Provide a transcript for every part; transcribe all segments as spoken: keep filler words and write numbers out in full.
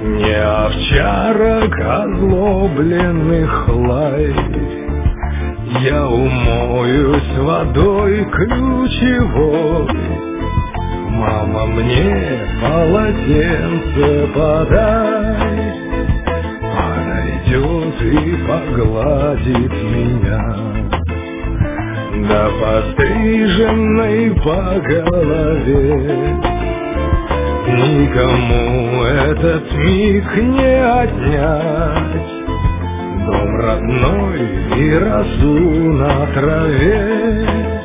Не овчарок озлобленных лай, я умоюсь водой ключевой. Мама, мне полотенце подай, подойдет и погладит меня, да постриженной по голове. Никому этот миг не отнять, дом родной и росу на траве.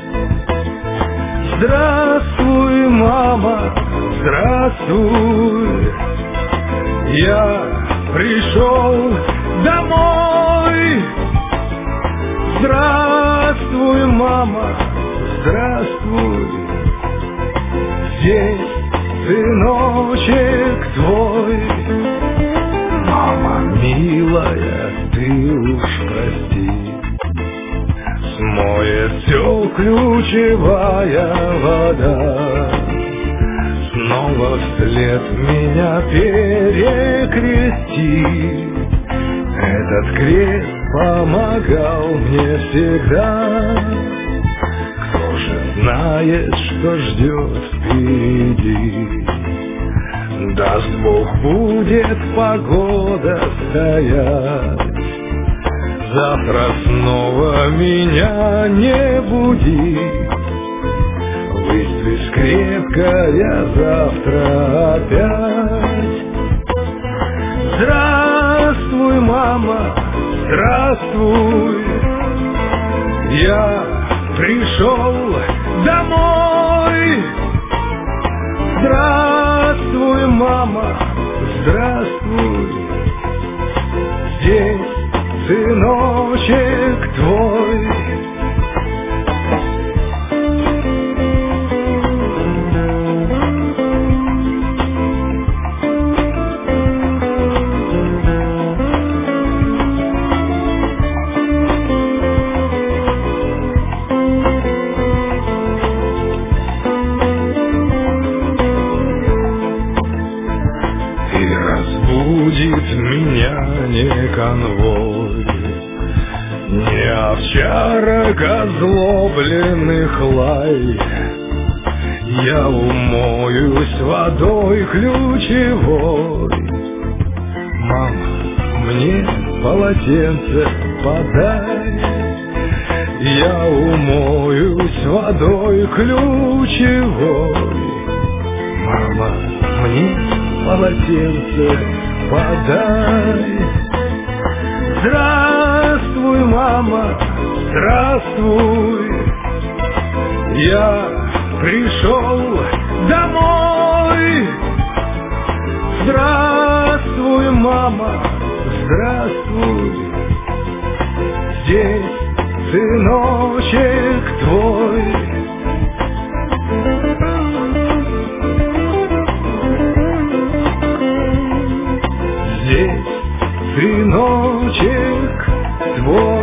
Здравствуй, мама, здравствуй, я пришел домой. Здравствуй, мама, здравствуй, здесь сыночек твой. Мама, милая, ты уж прости, смоет все ключевая вода, снова вслед меня перекрести. Этот крест помогал мне всегда. Кто же знает, что ждет впереди? Даст Бог, будет погода стоять, завтра снова меня не буди. Выспись крепко, я завтра опять. Здравствуй, мама, здравствуй, я пришел домой. Здравствуй, мама, здравствуй, здесь сыночек твой. Разбудит меня не конвой, не овчарок озлобленных лай, я умоюсь водой ключевой. Мама, мне полотенце подай, я умоюсь водой ключевой. Мама, мне полотенце подай. Здравствуй, мама, здравствуй, я пришел домой. Здравствуй, мама, здравствуй, здесь сыночек твой. Здесь сыночек твой.